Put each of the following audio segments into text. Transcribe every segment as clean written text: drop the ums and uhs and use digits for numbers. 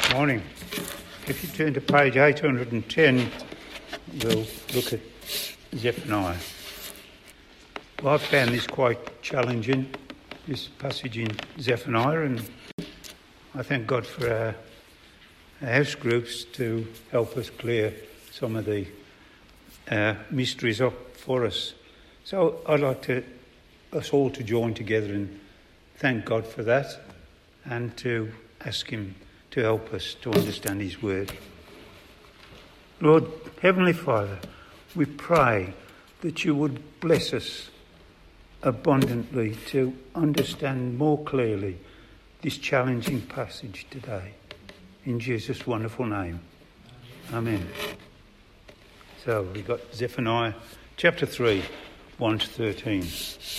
Morning. If you turn to page 810, we'll look at Zephaniah. Well, I found this quite challenging, this passage in Zephaniah, and I thank God for our house groups to help us clear some of the mysteries up for us. So I'd like us all to join together and thank God for that, and to ask him to help us to understand his word. Lord, Heavenly Father, we pray that you would bless us abundantly to understand more clearly this challenging passage today. In Jesus' wonderful name. Amen. So we've got Zephaniah chapter 3, 1 to 13.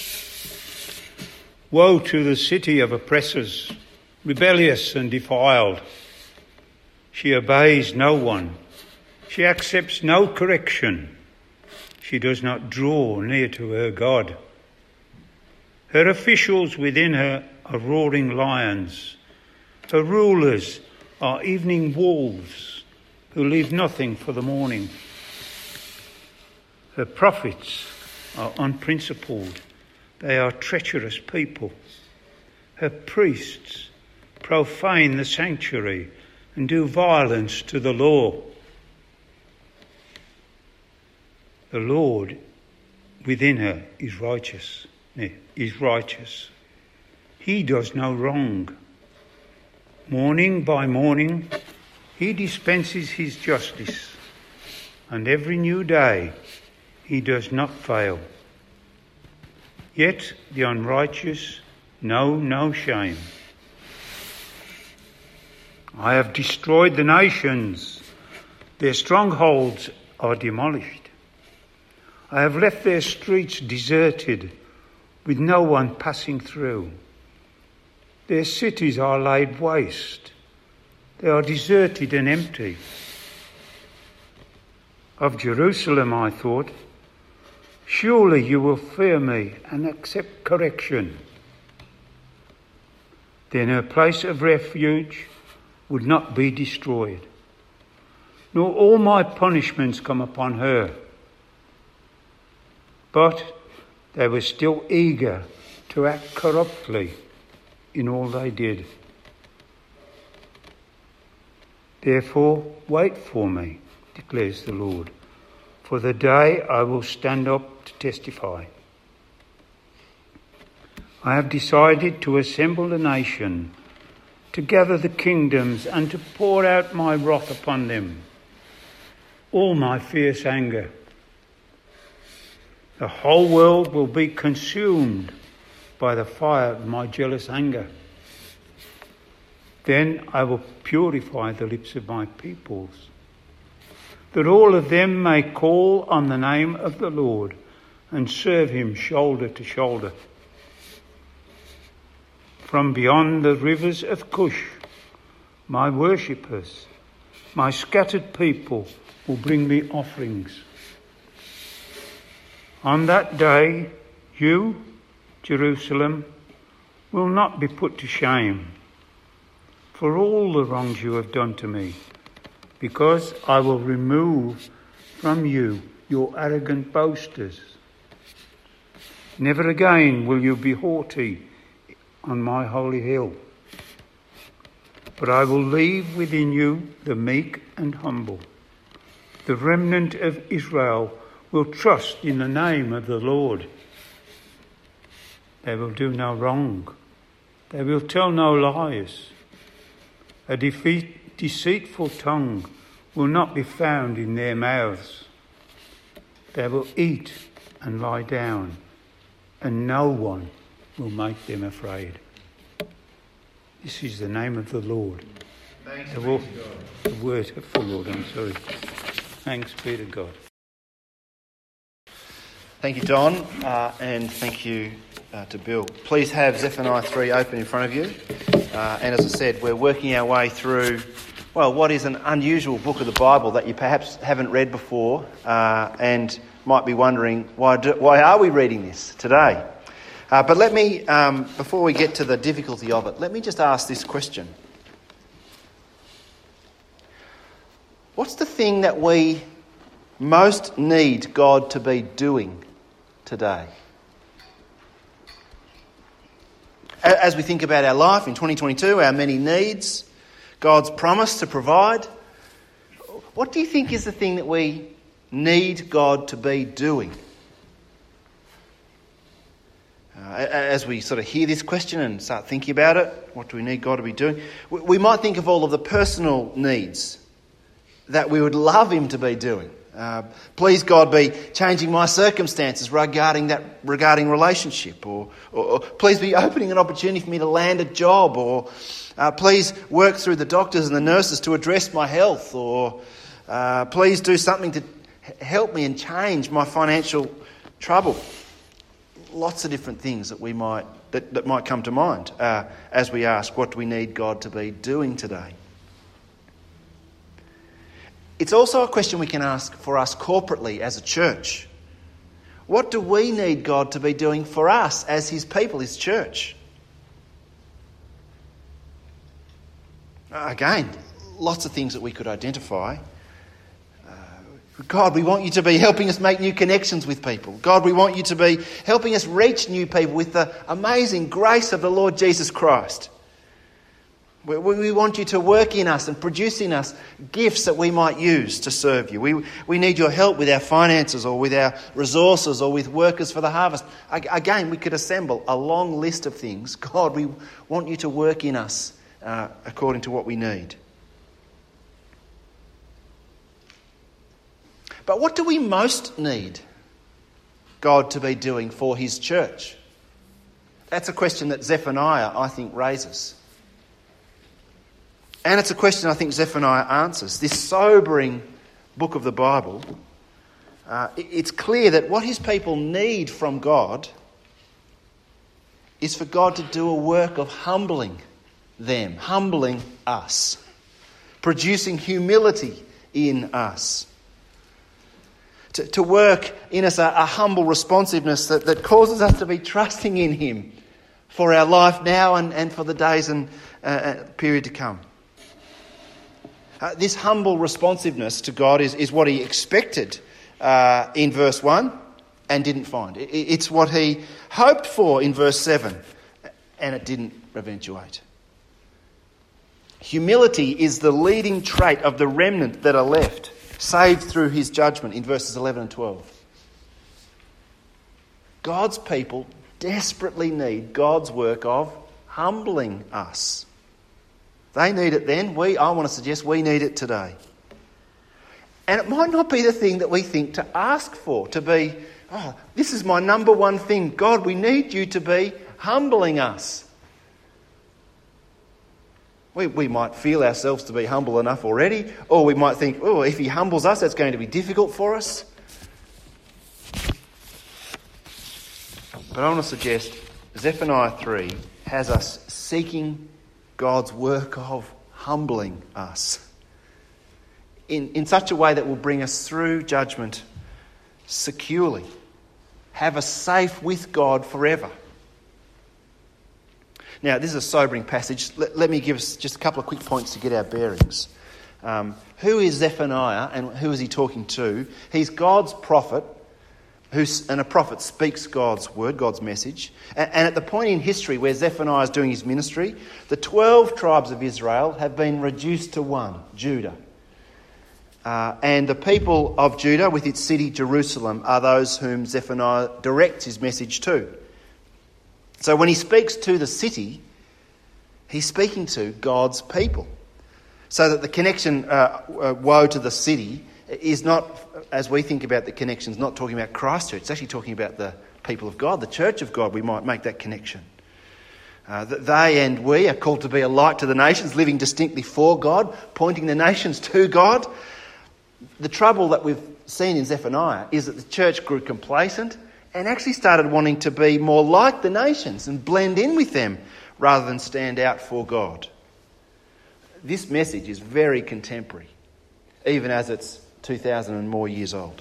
Woe to the city of oppressors, rebellious and defiled. She obeys no one. She accepts no correction. She does not draw near to her God. Her officials within her are roaring lions. Her rulers are evening wolves who leave nothing for the morning. Her prophets are unprincipled. They are treacherous people. Her priests profane the sanctuary and do violence to the law. The Lord within her is righteous. He does no wrong. Morning by morning, he dispenses his justice, and every new day he does not fail. Yet the unrighteous know no shame. I have destroyed the nations. Their strongholds are demolished. I have left their streets deserted, with no one passing through. Their cities are laid waste. They are deserted and empty. Of Jerusalem I thought, surely you will fear me and accept correction. Then her place of refuge would not be destroyed, nor all my punishments come upon her. But they were still eager to act corruptly in all they did. Therefore, wait for me, declares the Lord, for the day I will stand up to testify. I have decided to assemble the nation, to gather the kingdoms, and to pour out my wrath upon them, all my fierce anger. The whole world will be consumed by the fire of my jealous anger. Then I will purify the lips of my peoples, that all of them may call on the name of the Lord and serve him shoulder to shoulder. From beyond the rivers of Cush, my worshippers, my scattered people will bring me offerings. On that day, you, Jerusalem, will not be put to shame for all the wrongs you have done to me, because I will remove from you your arrogant boasters. Never again will you be haughty on my holy hill, but I will leave within you the meek and humble. The remnant of Israel will trust in the name of the Lord. They will do no wrong. They will tell no lies. A deceitful tongue will not be found in their mouths. They will eat and lie down, and no one will make them afraid. This is the name of the Lord. Thanks The be to God. word of the Lord, Thanks be to God. Thank you, Don, and thank you to Bill. Please have Zephaniah 3 open in front of you. And as I said, we're working our way through, what is an unusual book of the Bible that you perhaps haven't read before and might be wondering, why are we reading this today? But let me, before we get to the difficulty of it, let me just ask this question. What's the thing that we most need God to be doing today? As we think about our life in 2022, our many needs, God's promise to provide, what do you think is the thing that we need God to be doing? As we sort of hear this question and start thinking about it, what do we need God to be doing? We might think of all of the personal needs that we would love him to be doing. Please, God, be changing my circumstances regarding relationship, or please be opening an opportunity for me to land a job, or please work through the doctors and the nurses to address my health, or please do something to help me and change my financial trouble. Lots of different things that might come to mind as we ask, what do we need God to be doing today? It's also a question we can ask for us corporately as a church. What do we need God to be doing for us as his people, his church? Again, lots of things that we could identify. God, we want you to be helping us make new connections with people. God, we want you to be helping us reach new people with the amazing grace of the Lord Jesus Christ. We want you to work in us and produce in us gifts that we might use to serve you. We need your help with our finances, or with our resources, or with workers for the harvest. Again, we could assemble a long list of things. God, we want you to work in us according to what we need. But what do we most need God to be doing for his church? That's a question that Zephaniah, I think, raises. And it's a question I think Zephaniah answers. This sobering book of the Bible, it's clear that what his people need from God is for God to do a work of humbling them, humbling us, producing humility in us. To work in us a humble responsiveness that causes us to be trusting in him for our life now and for the days and period to come. This humble responsiveness to God is what he expected in verse 1 and didn't find. It's what he hoped for in verse 7 and it didn't eventuate. Humility is the leading trait of the remnant that are left, saved through his judgment in verses 11 and 12. God's people desperately need God's work of humbling us. They need it then. I want to suggest we need it today. And it might not be the thing that we think to ask for, to be, this is my number one thing. God, we need you to be humbling us. We might feel ourselves to be humble enough already, or we might think, if he humbles us, that's going to be difficult for us. But I want to suggest Zephaniah 3 has us seeking God's work of humbling us in such a way that will bring us through judgment securely, have us safe with God forever. Now, this is a sobering passage. Let me give us just a couple of quick points to get our bearings. Who is Zephaniah and who is he talking to? He's God's prophet, and a prophet speaks God's word, God's message. And at the point in history where Zephaniah is doing his ministry, the 12 tribes of Israel have been reduced to one, Judah. And the people of Judah, with its city Jerusalem, are those whom Zephaniah directs his message to. So when he speaks to the city, he's speaking to God's people. So that the connection, woe to the city, is not, as we think about the connections, not talking about Christchurch. It's actually talking about the people of God, the church of God. We might make that connection. They and we are called to be a light to the nations, living distinctly for God, pointing the nations to God. The trouble that we've seen in Zephaniah is that the church grew complacent and actually started wanting to be more like the nations and blend in with them rather than stand out for God. This message is very contemporary, even as it's 2,000 and more years old.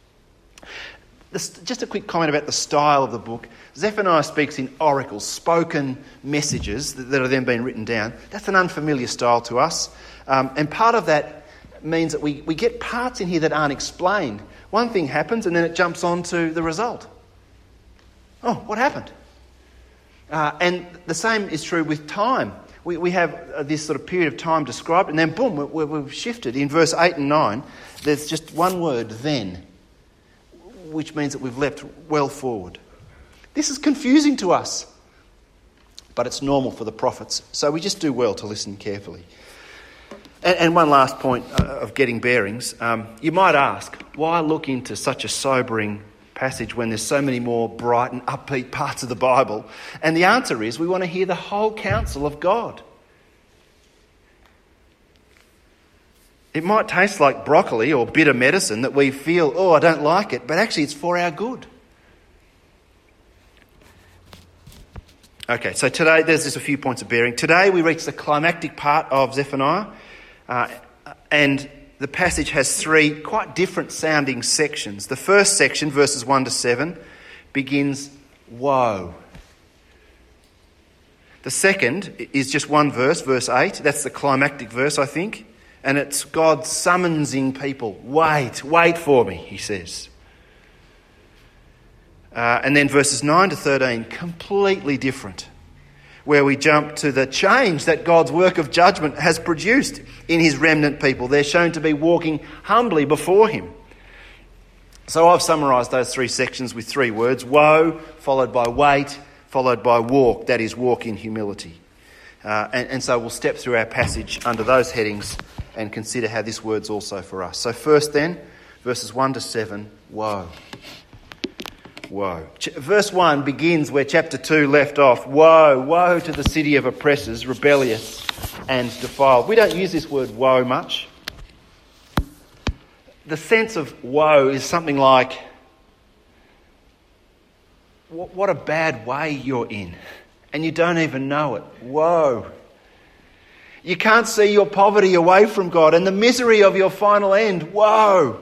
Just a quick comment about the style of the book. Zephaniah speaks in oracles, spoken messages that are then being written down. That's an unfamiliar style to us. And part of that means that we get parts in here that aren't explained. One thing happens and then it jumps on to the result. Oh, what happened? And the same is true with time. We have this sort of period of time described, and then boom, we've shifted. In verse 8 and 9, there's just one word, then, which means that we've leapt well forward. This is confusing to us, but it's normal for the prophets, so we just do well to listen carefully. And one last point of getting bearings. You might ask, why look into such a sobering passage when there's so many more bright and upbeat parts of the Bible? And the answer is we want to hear the whole counsel of God. It might taste like broccoli or bitter medicine that we feel, oh, I don't like it, but actually it's for our good. Okay, so today there's just a few points of bearing. Today we reach the climactic part of Zephaniah, and the passage has three quite different sounding sections. The first section, verses 1 to 7, begins, woe. The second is just one verse, verse 8. That's the climactic verse, I think. And it's God summonsing people. Wait for me, he says. And then verses 9 to 13, completely different, where we jump to the change that God's work of judgment has produced in his remnant people. They're shown to be walking humbly before him. So I've summarised those three sections with three words: woe, followed by wait, followed by walk, that is, walk in humility. And so we'll step through our passage under those headings and consider how this word's also for us. So first then, verses 1 to 7, woe. Woe. Verse 1 begins where chapter 2 left off. Woe, woe to the city of oppressors, rebellious and defiled. We don't use this word woe much. The sense of woe is something like, what a bad way you're in, and you don't even know it. Woe. You can't see your poverty away from God and the misery of your final end. Woe.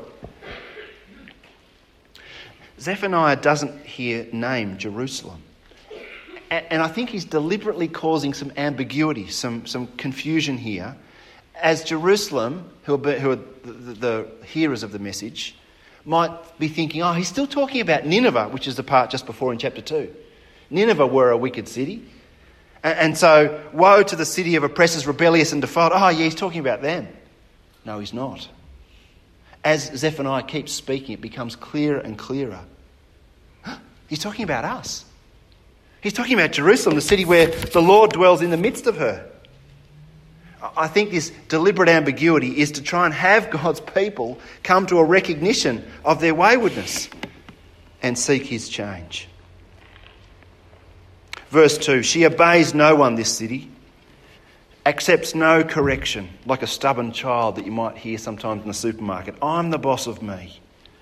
Zephaniah doesn't here name Jerusalem. And I think he's deliberately causing some ambiguity, some confusion here, as Jerusalem, who are the hearers of the message, might be thinking, oh, he's still talking about Nineveh, which is the part just before in chapter 2. Nineveh were a wicked city. And so, woe to the city of oppressors, rebellious and defiled. Oh, yeah, he's talking about them. No, he's not. As Zephaniah keeps speaking, it becomes clearer and clearer. He's talking about us. He's talking about Jerusalem, the city where the Lord dwells in the midst of her. I think this deliberate ambiguity is to try and have God's people come to a recognition of their waywardness and seek his change. Verse 2, she obeys no one, this city, accepts no correction, like a stubborn child that you might hear sometimes in the supermarket. I'm the boss of me.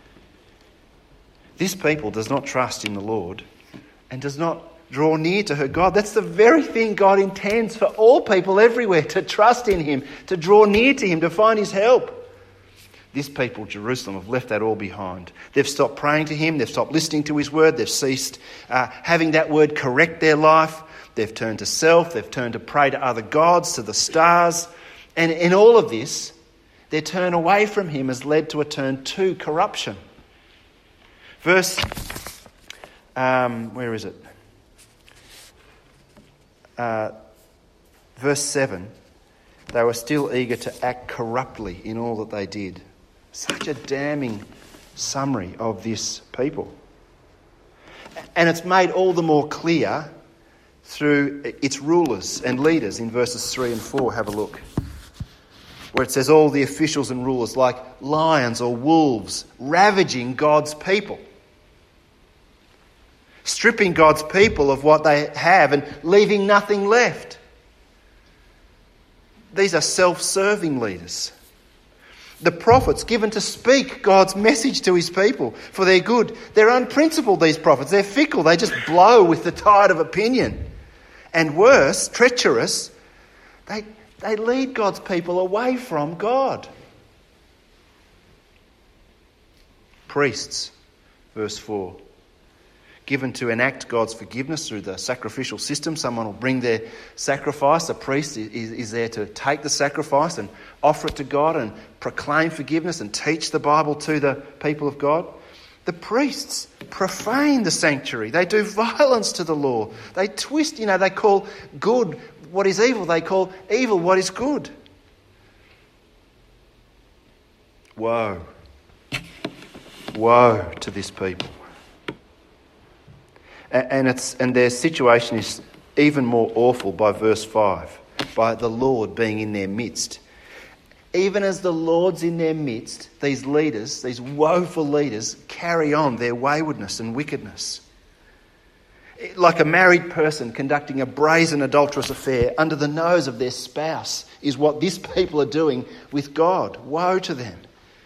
This people does not trust in the Lord and does not draw near to her God. That's the very thing God intends for all people everywhere, to trust in him, to draw near to him, to find his help. This people, Jerusalem, have left that all behind. They've stopped praying to him. They've stopped listening to his word. They've ceased having that word correct their life. They've turned to self. They've turned to pray to other gods, to the stars. And in all of this, their turn away from him has led to a turn to corruption. Verse 7. They were still eager to act corruptly in all that they did. Such a damning summary of this people. And it's made all the more clear through its rulers and leaders in verses 3 and 4. Have a look. Where it says all the officials and rulers, like lions or wolves, ravaging God's people. Stripping God's people of what they have and leaving nothing left. These are self-serving leaders. The prophets given to speak God's message to his people for their good. They're unprincipled, these prophets. They're fickle. They just blow with the tide of opinion. And worse, treacherous, they lead God's people away from God. Priests, verse 4. given to enact God's forgiveness through the sacrificial system. Someone will bring their sacrifice. A priest is there to take the sacrifice and offer it to God and proclaim forgiveness and teach the Bible to the people of God. The priests profane the sanctuary. They do violence to the law. They twist, they call good what is evil. They call evil what is good. Woe. Woe to this people. And their situation is even more awful by verse 5, by the Lord being in their midst. Even as the Lord's in their midst, these leaders, these woeful leaders, carry on their waywardness and wickedness. Like a married person conducting a brazen adulterous affair under the nose of their spouse is what these people are doing with God. Woe to them.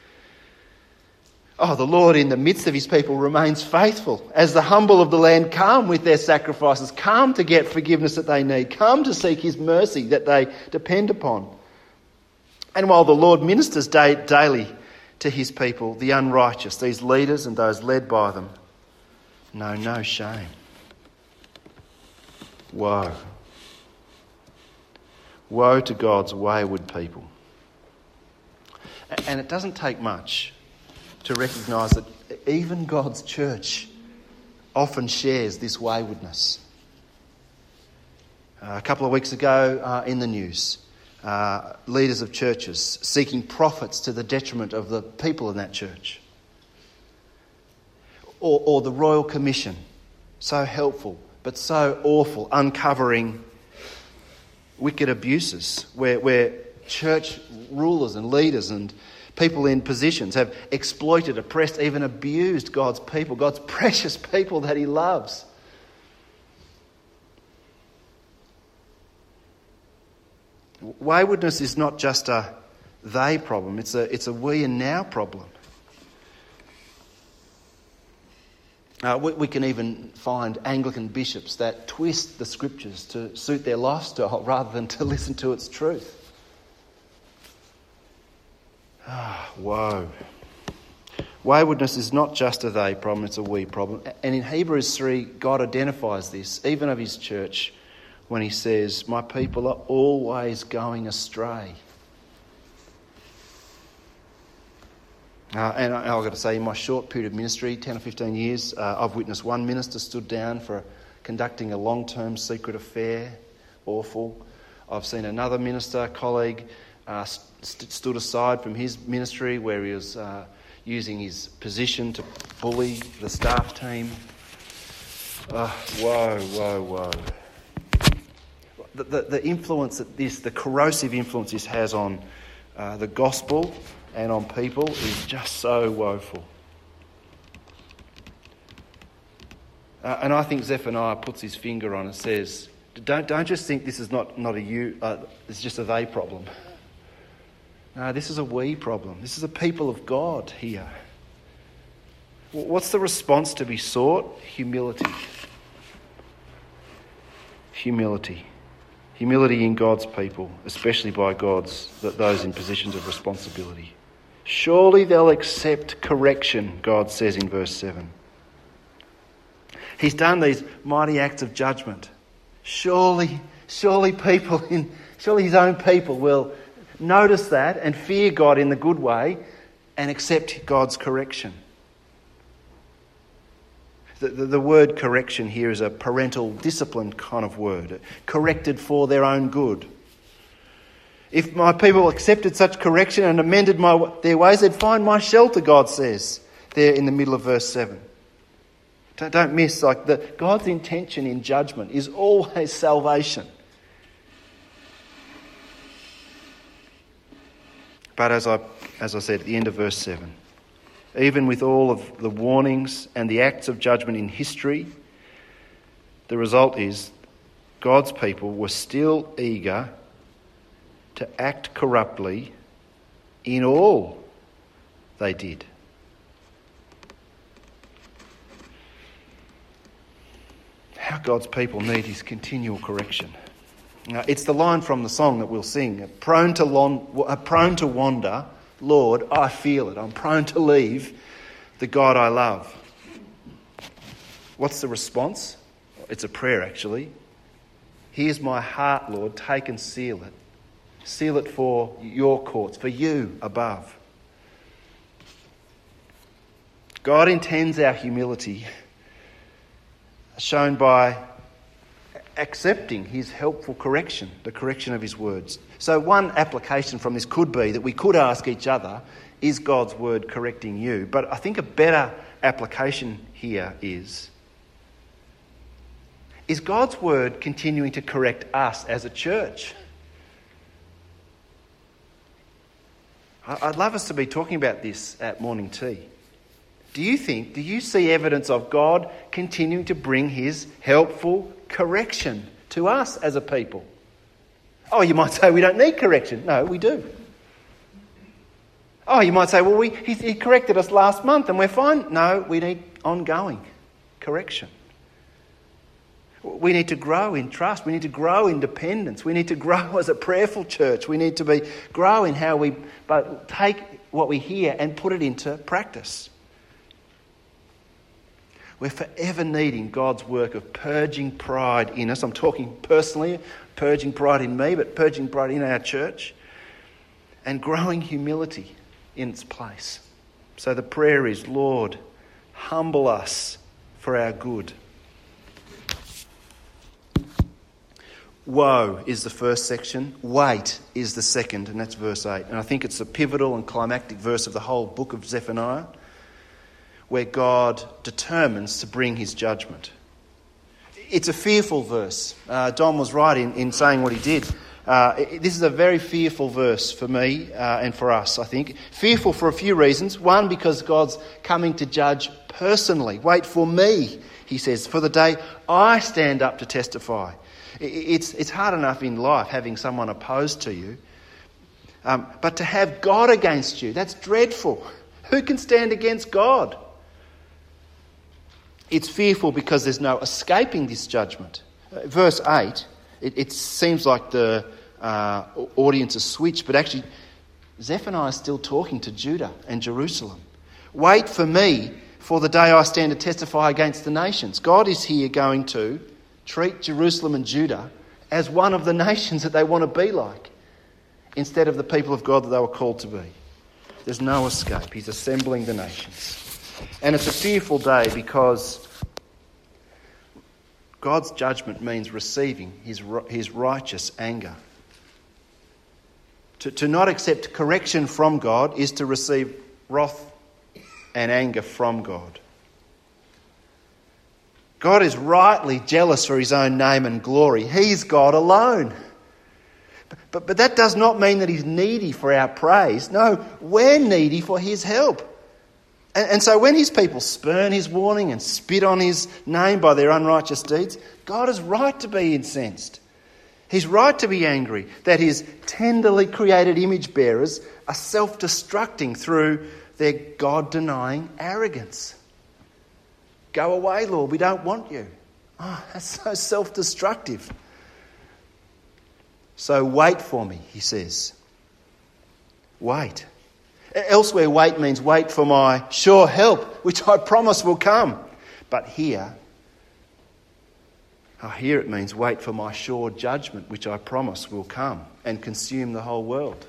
Oh, the Lord in the midst of his people remains faithful. As the humble of the land come with their sacrifices, come to get forgiveness that they need, come to seek his mercy that they depend upon. And while the Lord ministers daily to his people, the unrighteous, these leaders and those led by them, know no shame. Woe. Woe to God's wayward people. And it doesn't take much to recognise that even God's church often shares this waywardness. A couple of weeks ago in the news, leaders of churches seeking profits to the detriment of the people in that church. Or the Royal Commission, so helpful but so awful, uncovering wicked abuses where church rulers and leaders and people in positions have exploited, oppressed, even abused God's people, God's precious people that he loves. Waywardness is not just a they problem, it's a we and now problem. We can even find Anglican bishops that twist the scriptures to suit their lifestyle rather than to listen to its truth. Woe. Waywardness is not just a they problem, it's a we problem. And in Hebrews 3, God identifies this, even of his church, when he says, my people are always going astray. And I've got to say, in my short period of ministry, 10 or 15 years, I've witnessed one minister stood down for conducting a long-term secret affair. Awful. I've seen another minister, colleague, stood aside from his ministry where he was using his position to bully the staff team. Woe. The influence that the corrosive influence this has on the gospel and on people is just so woeful. And I think Zephaniah puts his finger on it and says, don't just think this is not a you, it's just a they problem. No, this is a we problem. This is a people of God here. What's the response to be sought? Humility. Humility. Humility in God's people, especially by those in positions of responsibility. Surely they'll accept correction, God says in verse 7. He's done these mighty acts of judgment. Surely his own people will notice that and fear God in the good way and accept God's correction. The word correction here is a parental discipline kind of word, corrected for their own good. If my people accepted such correction and amended their ways, they'd find my shelter, God says, there in the middle of verse 7. Don't miss, God's intention in judgment is always salvation. But as I said at the end of verse 7, even with all of the warnings and the acts of judgment in history, the result is God's people were still eager to act corruptly in all they did. How God's people need his continual correction. Now, it's the line from the song that we'll sing. Prone to wander, Lord, I feel it. I'm prone to leave the God I love. What's the response? It's a prayer, actually. Here's my heart, Lord, take and seal it. Seal it for your courts, for you above. God intends our humility shown by accepting his helpful correction, the correction of his words. So one application from this could be that we could ask each other, is God's word correcting you? But I think a better application here is God's word continuing to correct us as a church? I'd love us to be talking about this at morning tea. Do you see evidence of God continuing to bring his helpful correction to us as a people? Oh, you might say we don't need correction. No, we do. Oh, you might say, well, he corrected us last month and we're fine. No, we need ongoing correction. We need to grow in trust. We need to grow in dependence. We need to grow as a prayerful church. We need to grow in how we take what we hear and put it into practice. We're forever needing God's work of purging pride in us. I'm talking personally, purging pride in me, but purging pride in our church. And growing humility in its place. So the prayer is, Lord, humble us for our good. Woe is the first section. Wait is the second, and that's verse 8. And I think it's the pivotal and climactic verse of the whole book of Zephaniah, where God determines to bring his judgment. It's a fearful verse. Don was right in saying what he did. This is a very fearful verse for me and for us, I think. Fearful for a few reasons. One, because God's coming to judge personally. Wait for me, he says, for the day I stand up to testify. It's hard enough in life having someone opposed to you. But to have God against you, that's dreadful. Who can stand against God? It's fearful because there's no escaping this judgment. Verse 8, it seems like the audience has switched, but actually Zephaniah is still talking to Judah and Jerusalem. Wait for me for the day I stand to testify against the nations. God is here going to treat Jerusalem and Judah as one of the nations that they want to be like, instead of the people of God that they were called to be. There's no escape. He's assembling the nations. And it's a fearful day because God's judgment means receiving his righteous anger. To not accept correction from God is to receive wrath and anger from God. God is rightly jealous for his own name and glory. He's God alone. But that does not mean that he's needy for our praise. No, we're needy for his help. And so when his people spurn his warning and spit on his name by their unrighteous deeds, God is right to be incensed. He's right to be angry that his tenderly created image bearers are self-destructing through their God-denying arrogance. Go away, Lord, we don't want you. Oh, that's so self-destructive. So wait for me, he says. Wait. Elsewhere, wait means wait for my sure help, which I promise will come. But here it means wait for my sure judgment, which I promise will come and consume the whole world.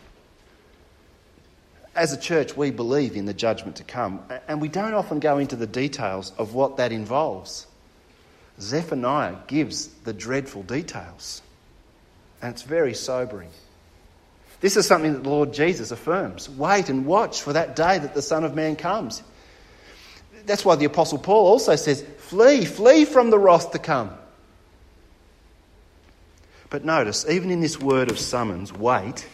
As a church, we believe in the judgment to come, and we don't often go into the details of what that involves. Zephaniah gives the dreadful details, and it's very sobering. This is something that the Lord Jesus affirms. Wait and watch for that day that the Son of Man comes. That's why the Apostle Paul also says, flee from the wrath to come. But notice, even in this word of summons, wait,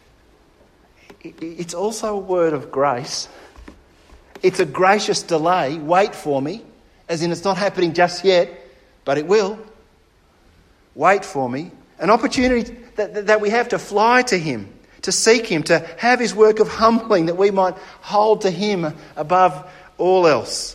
it's also a word of grace. It's a gracious delay. Wait for me, as in it's not happening just yet, but it will. Wait for me. An opportunity that we have to fly to him, to seek him, to have his work of humbling, that we might hold to him above all else.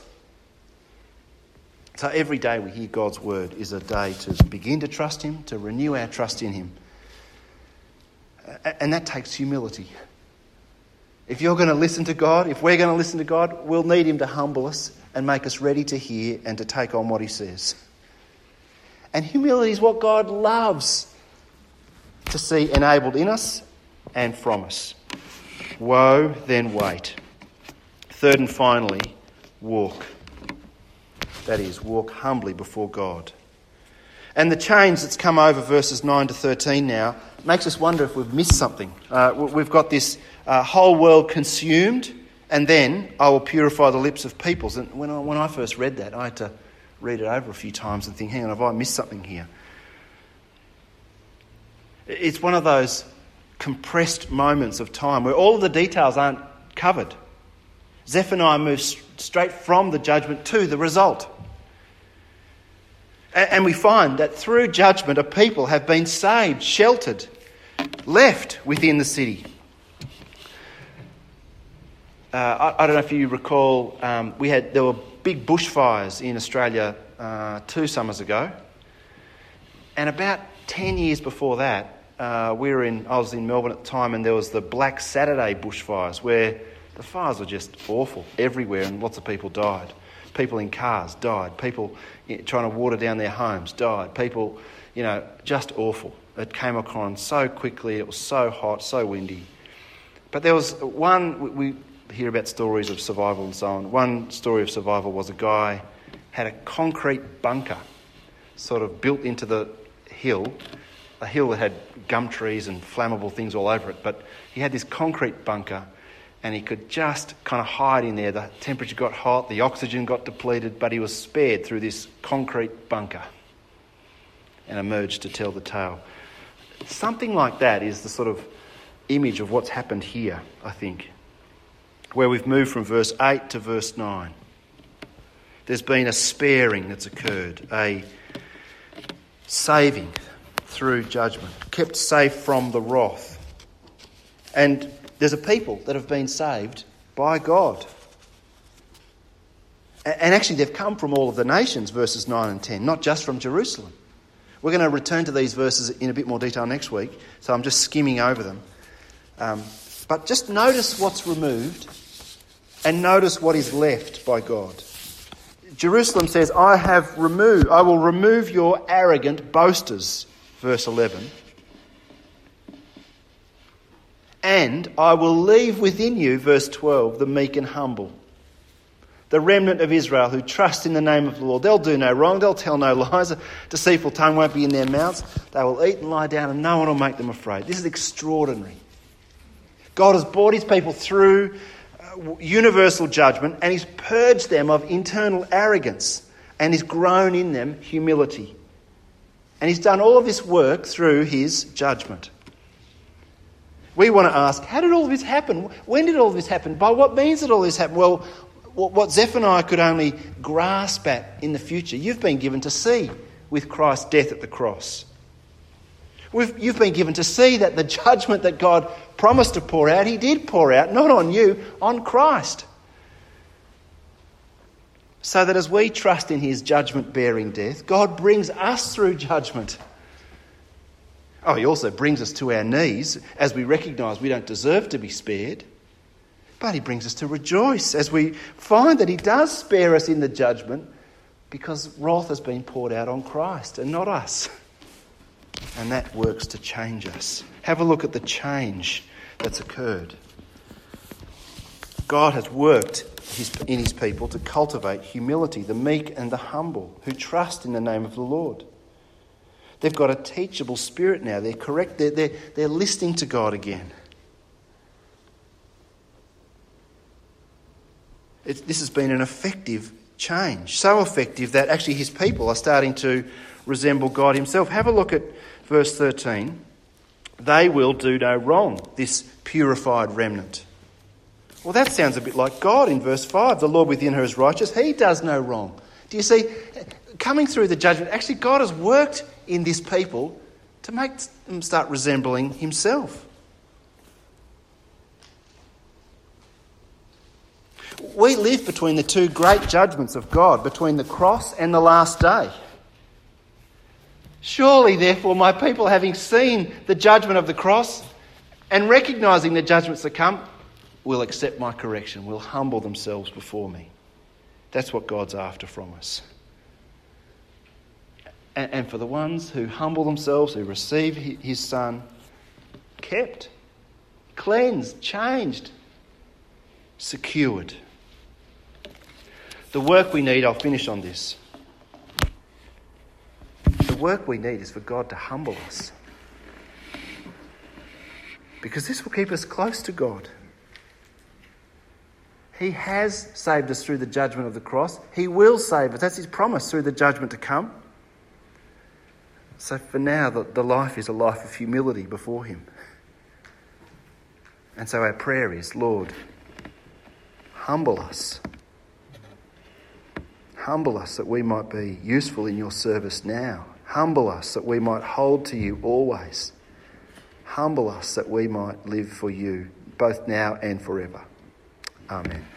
So every day we hear God's word is a day to begin to trust him, to renew our trust in him. And that takes humility. If you're going to listen to God, if we're going to listen to God, we'll need him to humble us and make us ready to hear and to take on what he says. And humility is what God loves to see enabled in us and from us. Woe, then wait. Third and finally, walk. That is, walk humbly before God. And the change that's come over verses 9 to 13 now makes us wonder if we've missed something. We've got this whole world consumed, and then I will purify the lips of peoples. And when I first read that, I had to read it over a few times and think, hang on, have I missed something here? It's one of those compressed moments of time where all of the details aren't covered. Zephaniah moves straight from the judgment to the result. And we find that through judgment, a people have been saved, sheltered, left within the city. I don't know if you recall, there were big bushfires in Australia 2 summers ago. And about 10 years before that, I was in Melbourne at the time, and there was the Black Saturday bushfires where the fires were just awful everywhere and lots of people died. People in cars died. People trying to water down their homes died. People, just awful. It came on so quickly. It was so hot, so windy. But there was one, we hear about stories of survival and so on. One story of survival was a guy had a concrete bunker sort of built into the hill, a hill that had gum trees and flammable things all over it. But he had this concrete bunker, and he could just kind of hide in there. The temperature got hot, the oxygen got depleted, but he was spared through this concrete bunker and emerged to tell the tale. Something like that is the sort of image of what's happened here, I think, where we've moved from verse 8 to verse 9. There's been a sparing that's occurred, a saving through judgment, kept safe from the wrath. And there's a people that have been saved by God. And actually they've come from all of the nations, verses 9 and 10, not just from Jerusalem. We're going to return to these verses in a bit more detail next week, so I'm just skimming over them. But just notice what's removed and notice what is left by God. Jerusalem says, I will remove your arrogant boasters, verse 11. And I will leave within you, verse 12, the meek and humble. The remnant of Israel who trust in the name of the Lord. They'll do no wrong, they'll tell no lies. A deceitful tongue won't be in their mouths. They will eat and lie down and no one will make them afraid. This is extraordinary. God has brought his people through universal judgment and he's purged them of internal arrogance and he's grown in them humility. And he's done all of this work through his judgment. We want to ask, how did all this happen? When did all this happen? By what means did all this happen? Well, what Zephaniah could only grasp at in the future, you've been given to see with Christ's death at the cross. You've been given to see that the judgment that God promised to pour out, he did pour out, not on you, on Christ. So that as we trust in his judgment-bearing death, God brings us through judgment. Oh, he also brings us to our knees as we recognise we don't deserve to be spared. But he brings us to rejoice as we find that he does spare us in the judgment because wrath has been poured out on Christ and not us. And that works to change us. Have a look at the change that's occurred. God has worked in his people to cultivate humility, the meek and the humble who trust in the name of the Lord. They've got a teachable spirit now. They're correct. They're listening to God again. This has been an effective change. So effective that actually his people are starting to resemble God himself. Have a look at verse 13. They will do no wrong, this purified remnant. Well, that sounds a bit like God in verse 5. The Lord within her is righteous. He does no wrong. Do you see? Coming through the judgment, actually God has worked in this people to make them start resembling himself. We live between the two great judgments of God, between the cross and the last day. Surely, therefore, my people, having seen the judgment of the cross and recognising the judgments that come, will accept my correction, will humble themselves before me. That's what God's after from us. And for the ones who humble themselves, who receive his Son, kept, cleansed, changed, secured. The work we need, I'll finish on this. The work we need is for God to humble us. Because this will keep us close to God. He has saved us through the judgment of the cross. He will save us. That's his promise through the judgment to come. So for now, the life is a life of humility before him. And so our prayer is, Lord, humble us. Humble us that we might be useful in your service now. Humble us that we might hold to you always. Humble us that we might live for you both now and forever. Amen.